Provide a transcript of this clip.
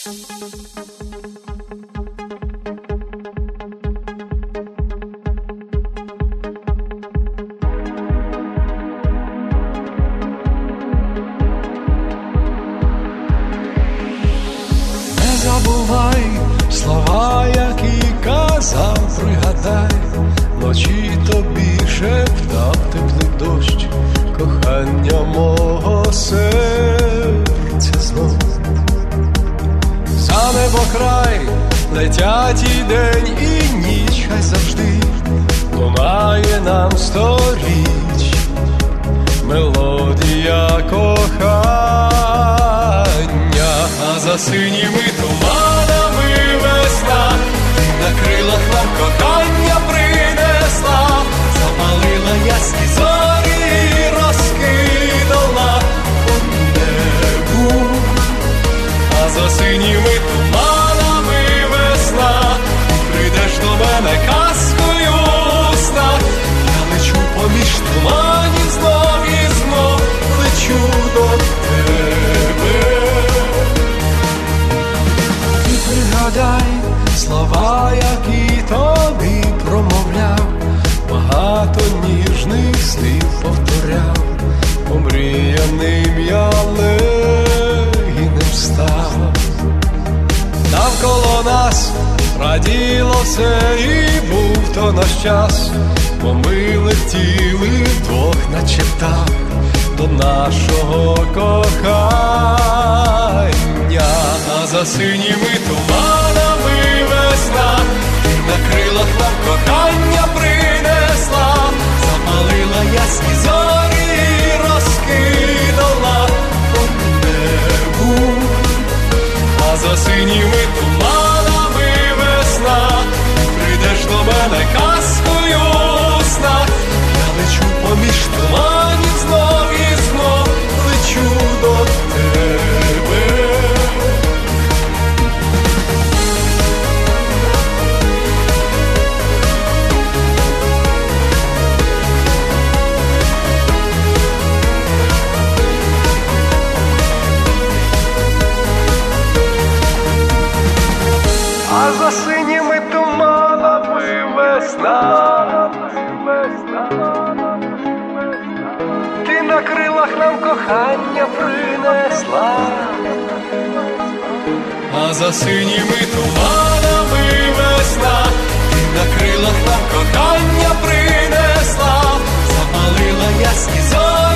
Забувай слова, які казав, пригадай, ночі тобі шептав теплий дощ, кохання мого серця знов. За небокрай летять і день, і ніч, хай завжди лунає нам сторіч мелодія кохання, а за синіми туманами весна на крилах нам кохання принесла, запалила ясні зорі, розкидала по небу, а за синіми туманами весна прийдеш до мене казкою у снах, я лечу поміж туманів знов і знов лечу до тебе. Ти пригадай слова, які тобі промовляв, багато ніжних слів повторяв, омріяним я легінем став. Навколо нас раділо все, і був то наш час, бо ми летіли вдвох, наче птах, до нашого кохання, а за синіми туманами весна на крилах нам кохання принесла, запалила ясні зорі, розкидала по небу, а за синіми туманами весна прийдеш до мене казкою у снах, я лечу поміж туманів знов і знов лечу до тебе. А за синіми туманами весна, ти на крилах нам кохання принесла, а за синіми туманами весна, ти на крилах нам кохання принесла, запалила ясні зорі.